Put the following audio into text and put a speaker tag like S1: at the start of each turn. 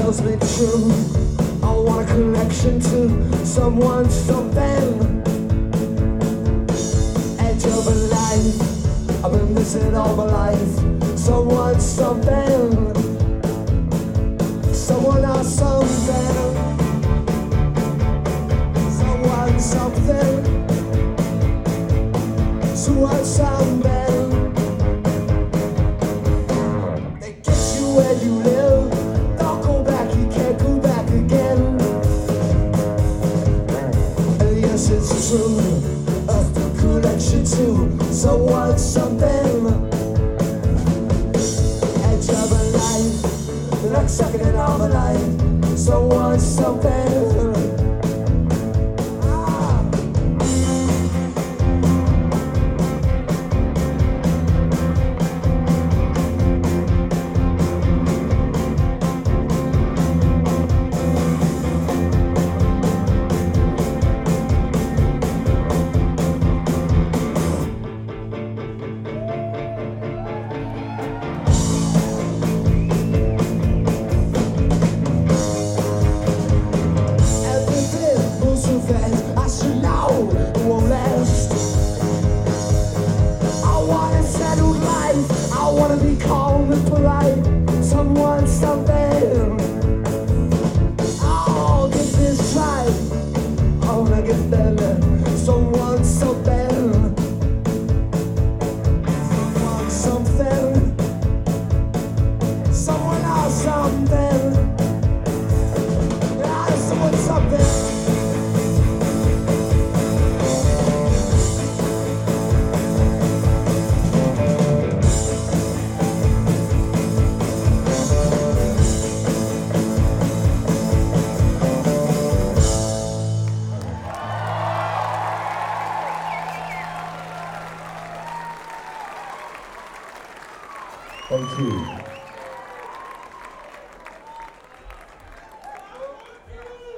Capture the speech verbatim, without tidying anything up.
S1: tells me true. I want a connection to someone, something. Edge of a life, I've been missing all my life. Someone, something. Someone or something. Someone, something. Someone, something. They get you where you live. Don't go back, you can't go back again. And yes, it's true. A connection to someone, something. Edge of a life, the next second in all my life. Someone, something. I should know it won't last. I want a settled life. I want to be calm and polite. Someone, something. I'll get this right. I want to get better. Someone, something. Someone, something. Someone or something. Ah, someone, something.
S2: Thank you.